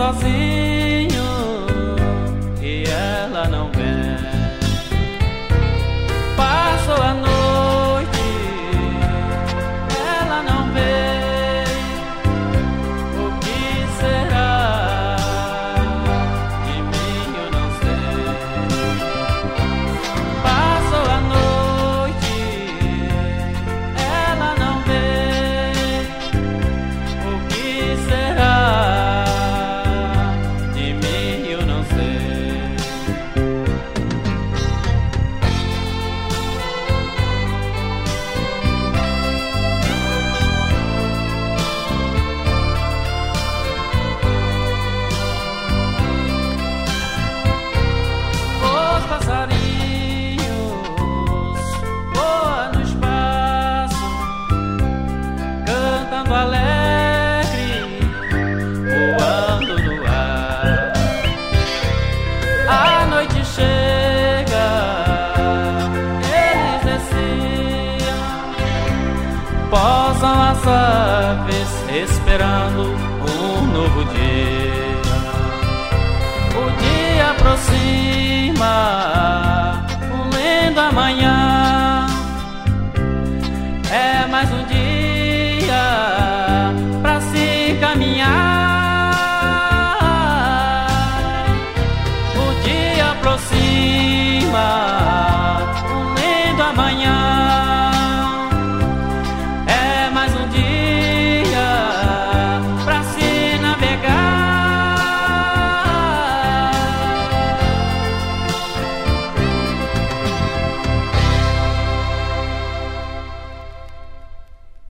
sozinho e ela não vem. Passo a noite, ela não vem. O que será de mim eu não sei. Passo a noite, ela não vem. O que será de mim eu não sei. Os passarinhos voam no espaço, cantando alegre, voando no ar. A noite chega, eles desciam, posam as aves, esperando um novo dia. O dia aproxima, um lindo amanhã.